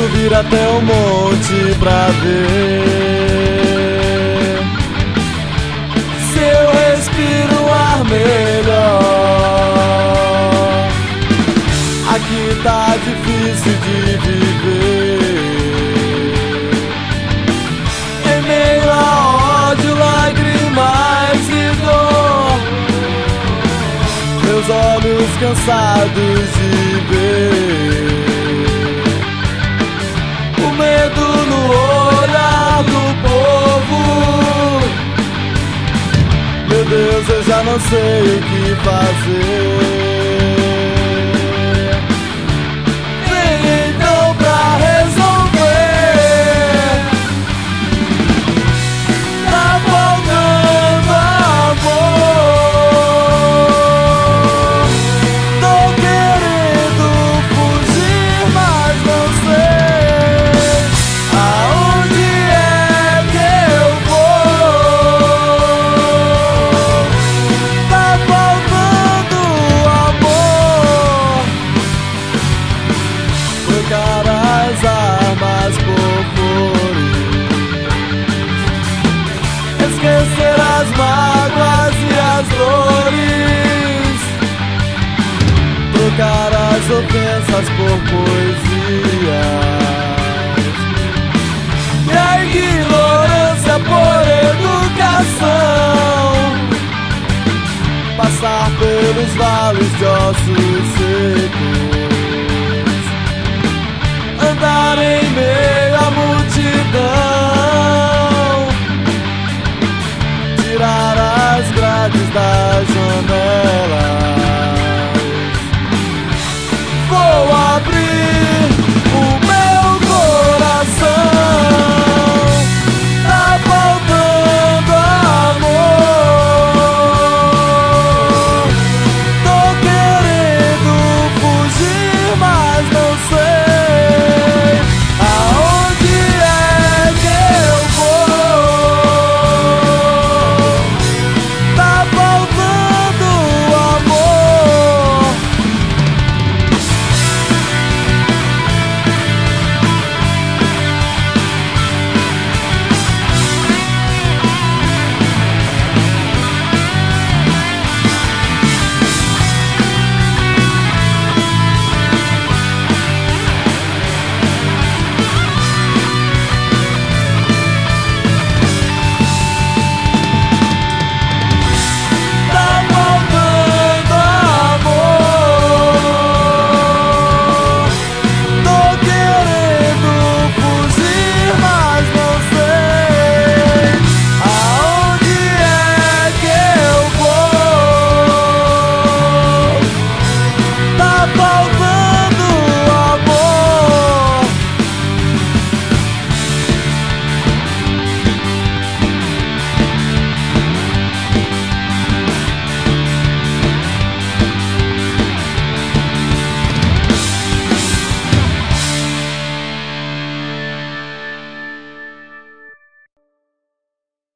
subir até o monte pra ver se eu respiro um ar melhor. Aqui tá difícil de viver, em meio a ódio, lágrimas e dor. Meus olhos cansados de ver o medo no olhar do povo. Meu Deus, eu já não sei o que fazer. Vem então pra resolver. Tá faltando amor. Tô querendo fugir, mas não sei aonde é que eu vou. Tá faltando amor. Trocar as armas por flores, esquecer as mágoas e as dores, trocar as ofensas por poesias e a ignorância por educação. Passar pelos vales de ossos